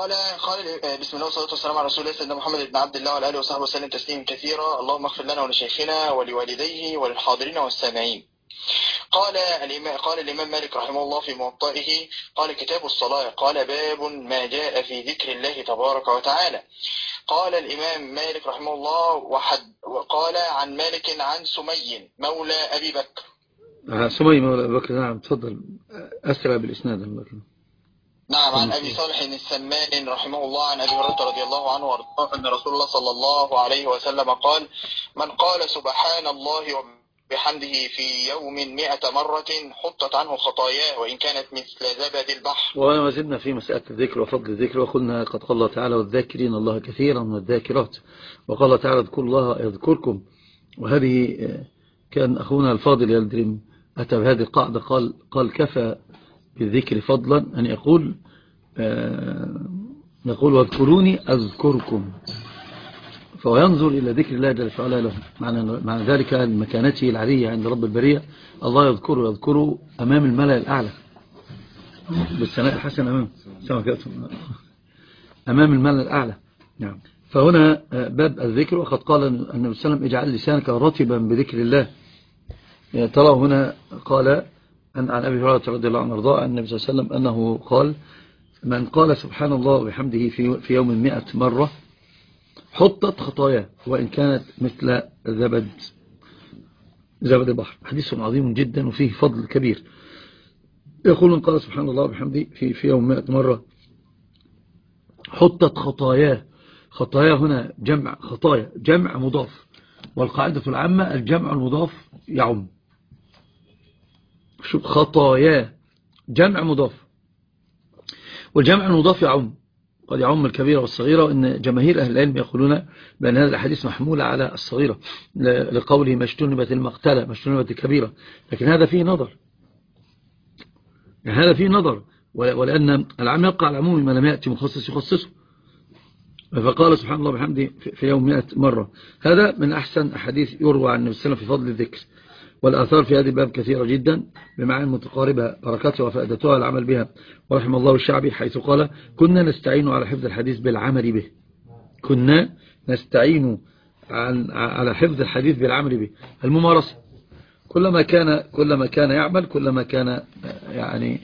بسم الله والصلاة والسلام على رسول الله سيدنا محمد بن عبد الله وعلى آله وصحبه وسلم تسليما كثيرا. اللهم اغفر لنا ولشيخنا ولوالديه وللحاضرين والسامعين. قال الإمام مالك رحمه الله في موطئه، قال كتاب الصلاة، قال باب ما جاء في ذكر الله تبارك وتعالى. قال الإمام مالك رحمه الله وقال عن مالك عن سمي مولى أبي بكر. سمي مولى أبي بكر. نعم تفضل، أسرع بالإسناد. نعم، عن أبي صالح السمان رحمه الله عن أبي هريرة رضي الله عنه وارضاه أن رسول الله صلى الله عليه وسلم قال: من قال سبحان الله وبحمده في يوم 100 مرة حطت عنه خطاياه وإن كانت مثل زبد البحر. وما زلنا في مسألة الذكر وفضل الذكر، وقلنا قد قال الله تعالى: والذاكرين الله كثيرا والذاكرات. وقال الله تعالى: اذكروا الله يذكركم. وهذه كان أخونا الفاضل يلدرم أتى بهذه القاعدة، قال كفى بالذكر فضلا أن يقول واذكروني أذكركم. فهو ينظر إلى ذكر الله جل وعلا له، معنى ذلك مكانته العلية عند رب البرية. الله يذكره أمام الملأ الأعلى بالثناء الحسن، أمام الملأ الأعلى. نعم. فهنا باب الذكر، وقد قال النبي صلى الله عليه وسلم: اجعل لسانك رطبا بذكر الله. ترى هنا قال عن أبي هريرة رضي الله عنه وارضاه عن النبي صلى الله عليه وسلم أنه قال: من قال سبحان الله وبحمده في يوم 100 مرة حطت خطاياه وإن كانت مثل زبد البحر. حديث عظيم جدا وفيه فضل كبير. يقول: من قال سبحان الله وبحمده في يوم 100 مرة حطت خطاياه. خطايا هنا جمع خطايا، جمع مضاف، والقاعدة العامة الجمع المضاف يعم. شوف، خطايا جمع مضاف، والجمع المضاف يعم، قد يعم الكبيرة والصغيرة. وإن جماهير أهل العلم يقولون بأن هذا الحديث محمول على الصغيرة لقوله: ما اجتنبت المقتلة، ما اجتنبت الكبيرة. لكن هذا فيه نظر، يعني هذا فيه نظر، ولأن العام يبقى على العموم، ما لم يأتي مخصص يخصصه. فقال سبحان الله بحمده في يوم 100 مرة. هذا من أحسن أحاديث يروى عن النبي صلى الله عليه وسلم في فضل الذكر. والآثار في هذه الباب كثيرة جدا بمعاني متقاربة، بركاتها وفائدتها العمل بها. ورحم الله الشعبي حيث قال: كنا نستعين على حفظ الحديث بالعمل به. كنا نستعين على حفظ الحديث بالعمل به، الممارسة. كلما كان يعمل كلما كان يعني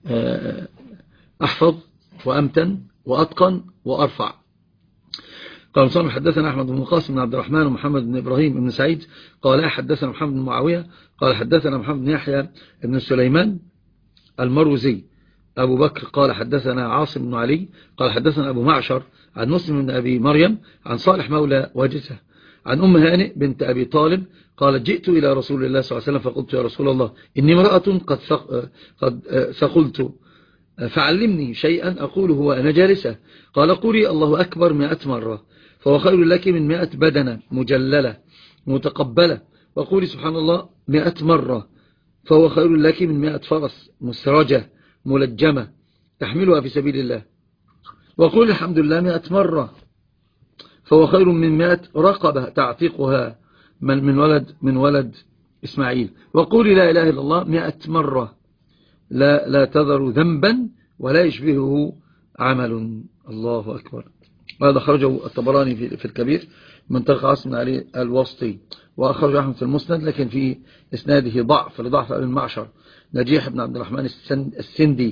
أحفظ وأمتن وأتقن وأرفع. قال صلى حدثنا أحمد بن قاسم بن عبد الرحمن ومحمد بن إبراهيم بن سعيد قال حدثنا محمد بن معاوية قال حدثنا محمد بن يحيى بن سليمان المروزي أبو بكر قال حدثنا عاصم بن علي قال حدثنا أبو معشر عن مسلم بن أبي مريم عن صالح مولى وجسه عن أم هانئ بنت أبي طالب قالت: جئت إلى رسول الله صلى الله عليه وسلم فقلت: يا رسول الله، إني امرأة قد ثقلت، فعلمني شيئا أقوله وأنا جالسة. قال: قولي الله أكبر 100 مرة فهو خير لك من 100 بدنة مجللة متقبلة، وقولي سبحان الله 100 مرة فهو خير لك من 100 فرس مسرجة ملجمة تحملها في سبيل الله، وقولي الحمد لله 100 مرة فهو خير من 100 رقبة تعتقها من ولد إسماعيل، وقولي لا إله إلا الله 100 مرة لا تذر ذنبا ولا يشبهه عمل. الله أكبر. وهذا خرجه الطبراني في الكبير من طريق عاصم بن علي الواسطي، وأخرجه أحمد في المسند، لكن في إسناده ضعف لضعف أبي المعشر نجيح بن عبد الرحمن السندي،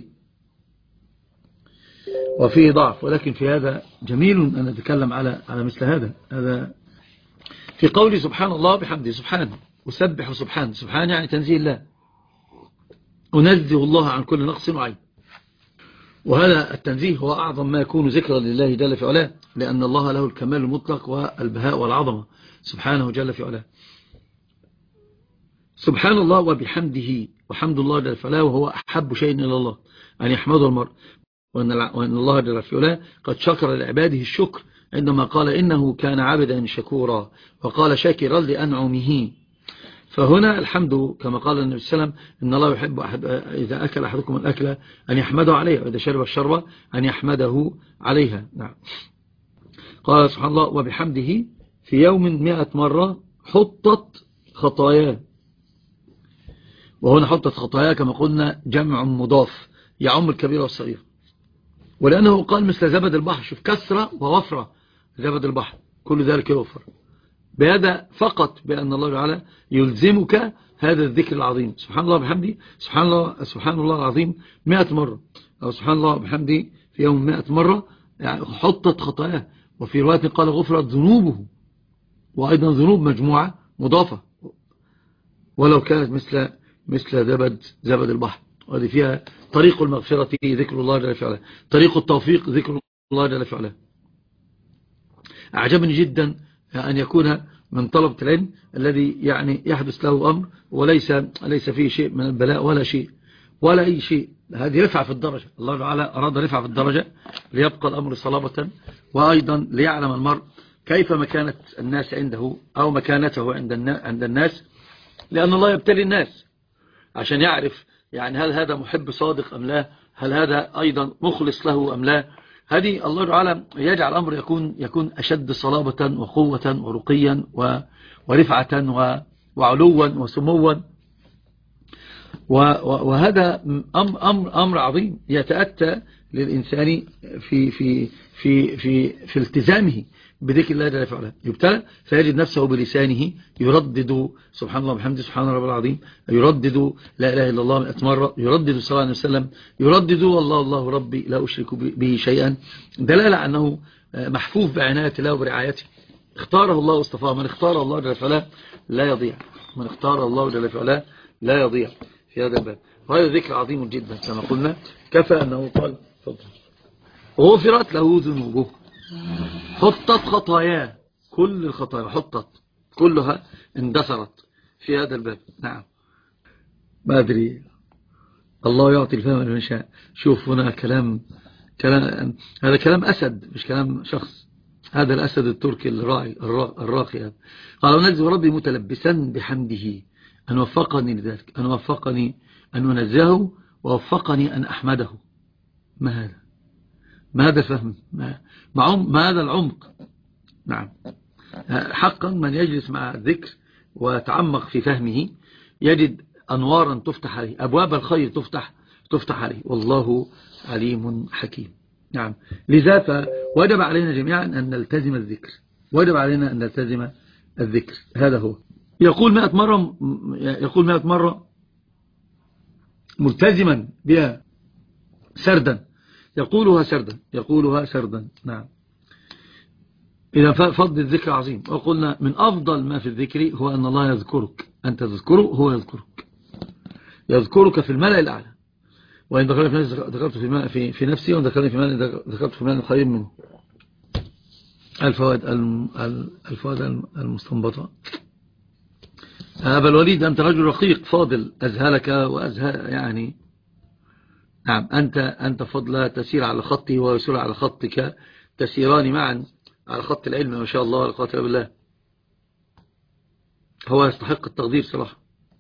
وفيه ضعف. ولكن في هذا جميل أن نتكلم على مثل هذا في قول سبحان الله بحمده. سبحانه وسبح سبحانه. سبحانه يعني تنزيه الله، أنزه الله عن كل نقص وعيب. وهذا التنزيه هو أعظم ما يكون ذكرا لله جل في علاه، لأن الله له الكمال المطلق والبهاء والعظمة سبحانه جل في علاه. سبحان الله وبحمده، وحمد الله جل في علاه وهو أحب شيء إلى الله أن يحمده المرء. وأن الله جل في علاه قد شكر لعباده الشكر عندما قال: إنه كان عبدا شكورا، وقال: شاكرا لأنعمه. فهنا الحمد كما قال النبي صلى الله عليه وسلم: إن الله يحب إذا أكل أحدكم الأكلة أن يحمده عليها، وإذا شرب الشربة أن يحمده عليها. نعم. قال سبحان الله وبحمده في يوم 100 مرة حطت خطاياه. وهنا حطت خطاياه كما قلنا جمع مضاف يعم الكبير والصغير. ولأنه قال مثل زبد البحر، شوف كسرة ووفرة زبد البحر كل ذلك يوفر بهذا فقط، بأن الله تعالى يلزمك هذا الذكر العظيم، سبحان الله بحمده، سبحان الله العظيم 100 مرة، أو سبحان الله بحمده في يوم 100 مرة، يعني حطت خطاياه. وفي رواية قال غفرت ذنوبه، وأيضا ذنوب مجموعة مضافة ولو كانت مثل زبد البحر. وهذه فيها طريق المغفرة ذكر الله جل وعلا، طريق التوفيق ذكر الله جل وعلا. أعجبني جدا أن يكون من طلبة العلم الذي يعني يحدث له أمر وليس فيه شيء من البلاء ولا أي شيء، هذه رفعة في الدرجة، الله تعالى أراد رفعة في الدرجة ليبقى الأمر صلابة، وأيضا ليعلم المرء كيف مكانة الناس عنده أو مكانته عند الناس، لأن الله يبتلي الناس عشان يعرف يعني هل هذا محب صادق أم لا، هل هذا أيضا مخلص له أم لا. هذه الله تعالى يجعل الأمر يكون أشد صلابة وقوة ورقيا ورفعة وعلوا وسموا. وهذا أمر عظيم يتأتى للإنسان في التزامه بذكر الله جل وعلا. يبتلى فيجد نفسه بلسانه يردد سبحان الله وبحمده سبحان ربي العظيم، يردد لا إله إلا الله 100 مرة، يردد صلى الله عليه وسلم، يردد الله ربي لا أشرك به شيئا، دلالة أنه محفوف بعناية الله وبرعايته. اختاره الله واصطفاه، من اختار الله جل وعلا لا يضيع، من اختار الله جل وعلا لا يضيع في هذا الباب. وهذا ذكر عظيم جدا كما قلنا، كفى أنه قال غفرت له ذنوبه، حطت خطاياه، كل الخطايا حطت كلها اندثرت في هذا الباب. نعم ما أدري، الله يعطي الفهم لمن شاء. شوف هنا كلام هذا كلام أسد مش كلام شخص، هذا الأسد التركي الراعي الراقي. قال ونزل ربي متلبسا بحمده أن وفقني لذلك، أن وفقني أن أنزهه، ووفقني أن أحمده. ما هذا الفهم، ما هذا العمق. نعم حقا من يجلس مع الذكر وتعمق في فهمه يجد أنوارا تفتح عليه، أبواب الخير تفتح عليه، والله عليم حكيم. نعم لذا فوجب علينا جميعا أن نلتزم الذكر، وجب علينا أن نلتزم الذكر. هذا هو يقول 100 مرة ملتزما بها سردا، يقولها سردا. نعم إذا فضل الذكر عظيم. وقلنا من أفضل ما في الذكر هو أن الله يذكرك، أنت تذكره هو يذكرك في الملأ الأعلى. وإن ذكرت في نفسي، وإن ذكرت في الملأ الخير منه. الفوائد المستنبطة. أبا الوليد أنت رجل رقيق فاضل، أزهلك وأزهل يعني. نعم أنت فضل تسير على خطي ويسير على خطك، تسيران معا على خط العلم ما شاء الله، القاتل بالله. هو يستحق التقدير صراحة،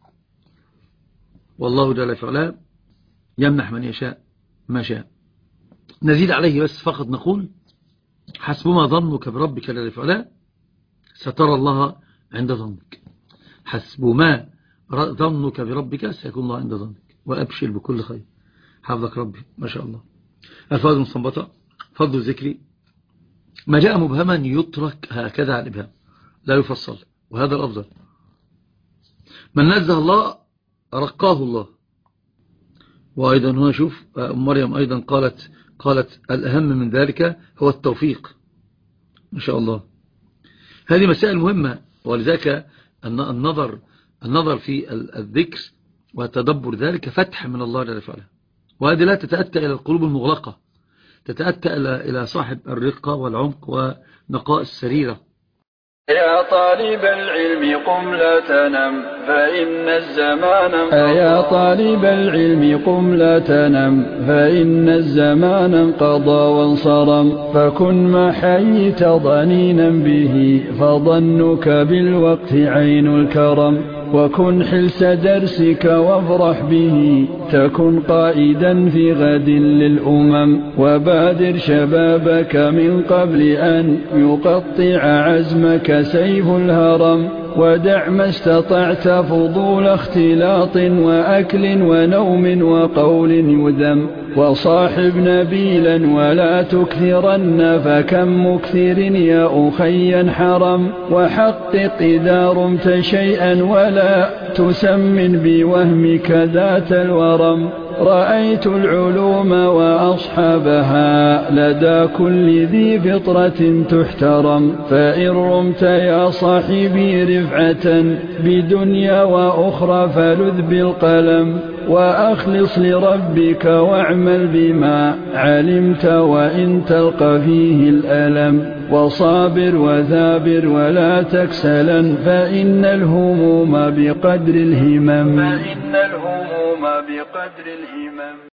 والله جل وعلا يمنح من يشاء ما شاء. نزيد عليه بس فقط نقول حسبما ظنك بربك جل وعلا سترى الله عند ظنك، حسبما ظنك بربك سيكون الله عند ظنك، وأبشر بكل خير. حفظك ربي ما شاء الله. الفوائد المستنبطة. فضل الذكر ما جاء مبهما يترك هكذا على الإبهام لا يفصل، وهذا الأفضل. من نزه الله رقاه الله. وأيضا هنا شوف مريم أيضا قالت الأهم من ذلك هو التوفيق ما شاء الله. هذه مسائل مهمة، ولذلك النظر في الذكر وتدبر ذلك فتح من الله جل وعلا. وهذه لا تتأتى إلى القلوب المغلقة، تتأتى إلى صاحب الرقة والعمق ونقاء السريرة. يا طالب العلم قم لا تنم فإن الزمان انقضى. يا طالب العلم قم لا تنم فإن الزمان انقضى وانصرم، فكن ما حييت ضنينا به فظنك بالوقت عين الكرم، وكن حلس درسك وافرح به تكن قائدا في غد للأمم، وبادر شبابك من قبل أن يقطع عزمك سيف الهرم، ودع ما استطعت فضول اختلاط وأكل ونوم وقول يذم وصاحب نبيلا ولا تكثرن فكم مكثر يا أخي حرم وحقق إذا رمت شيئا ولا تسمن بوهمك ذات الورم رأيت العلوم وأصحابها لدى كل ذي فطرة تحترم فإن رمت يا صاحبي رفعة بدنيا وأخرى فلذ بالقلم وأخلص لربك واعمل بما علمت وإن تلقى فيه الألم وصابر وثابر ولا تكسلا فإن الهموم بقدر الهمم